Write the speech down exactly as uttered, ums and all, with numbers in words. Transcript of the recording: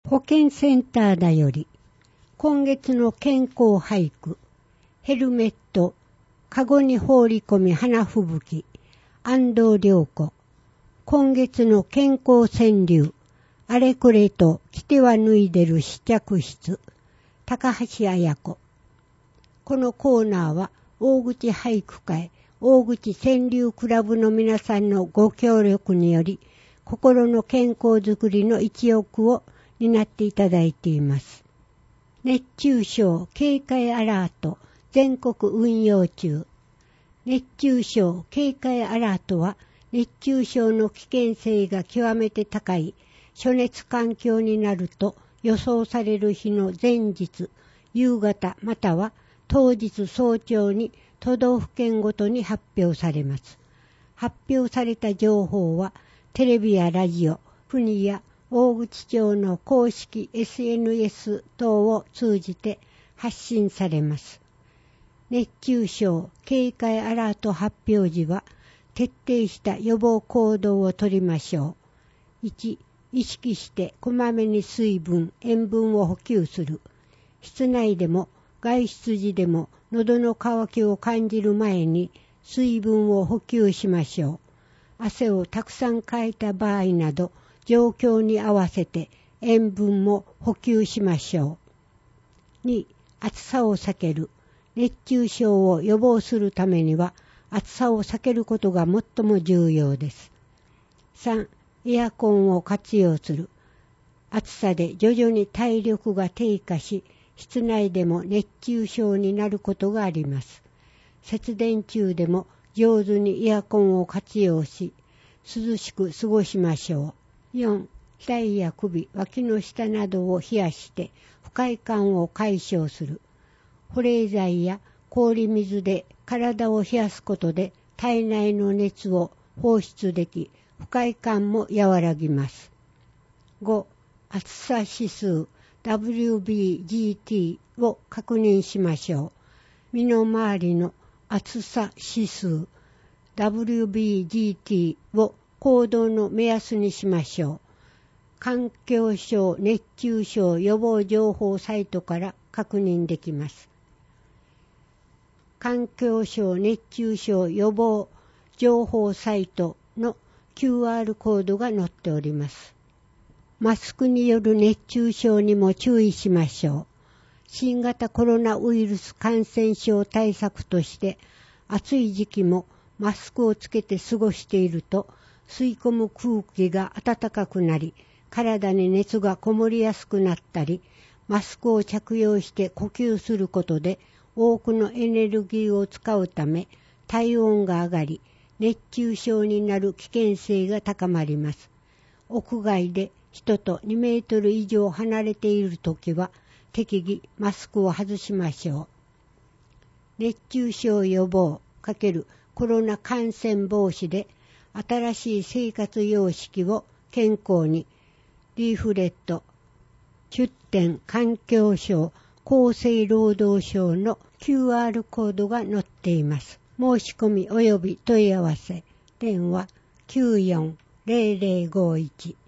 保健センターだより、今月の健康俳句、ヘルメット、かごに放り込み花吹雪、安藤良子。今月の健康川柳、あれこれと着ては脱いでる試着室、高橋彩子。このコーナーは、大口俳句会、大口川柳クラブの皆さんのご協力により、心の健康づくりの一翼を担っていただいています。熱中症警戒アラート全国運用中。熱中症警戒アラートは熱中症の危険性が極めて高い暑熱環境になると予想される日の前日、夕方または当日早朝に都道府県ごとに発表されます。発表された情報はテレビやラジオ、国や大口町の公式 エスエヌエス 等を通じて発信されます。熱中症警戒アラート発表時は徹底した予防行動をとりましょう。いち. 意識してこまめに水分、塩分を補給する。室内でも外出時でも喉の渇きを感じる前に水分を補給しましょう。汗をたくさんかいた場合など状況に合わせて塩分も補給しましょう。に. 暑さを避ける。熱中症を予防するためには暑さを避けることが最も重要です。さん. エアコンを活用する。暑さで徐々に体力が低下し、室内でも熱中症になることがあります。節電中でも上手にエアコンを活用し、涼しく過ごしましょう。よん. 額や首、脇の下などを冷やして不快感を解消する。保冷剤や氷水で体を冷やすことで体内の熱を放出でき、不快感も和らぎます。ご. 暑さ指数 ダブリュービージーティー を確認しましょう。身の回りの暑さ指数 ダブリュービージーティー を行動の目安にしましょう。環境省熱中症予防情報サイトから確認できます。環境省熱中症予防情報サイトの キューアール コードが載っております。マスクによる熱中症にも注意しましょう。新型コロナウイルス感染症対策として暑い時期もマスクをつけて過ごしていると吸い込む空気が暖かくなり、体に熱がこもりやすくなったり、マスクを着用して呼吸することで多くのエネルギーを使うため体温が上がり、熱中症になる危険性が高まります。屋外で人とにメートル以上離れているときは適宜マスクを外しましょう。熱中症予防×コロナ感染防止で新しい生活様式を健康にリーフレット出典環境省厚生労働省の キューアール コードが載っています。申し込み及び問い合わせ電話 きゅうよんゼロゼロごいち